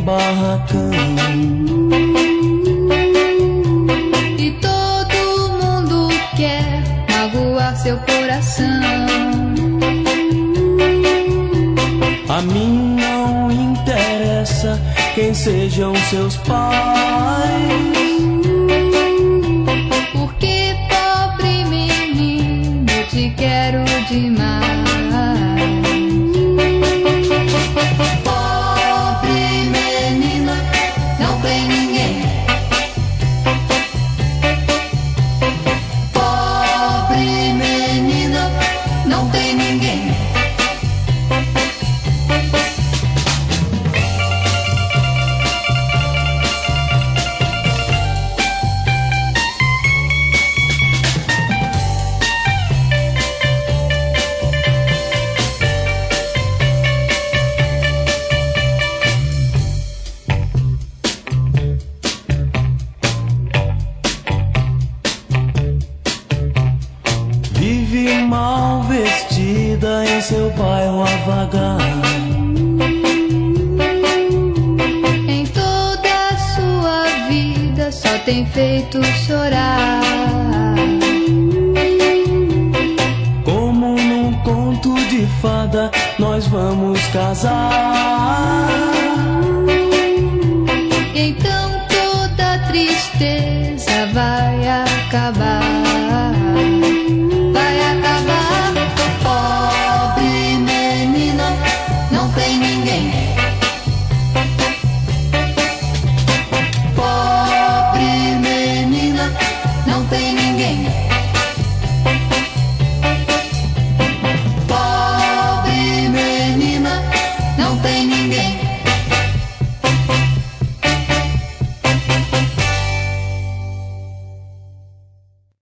barracão. E todo mundo quer magoar seu coração. A mim não interessa quem sejam seus pais, porque pobre menino, eu te quero demais. Pobre menina, não tem ninguém. Pobre menina, não tem ninguém. Vive mal vestida em seu bairro a vagar. Em toda a sua vida só tem feito chorar. Como num conto de fada nós vamos casar.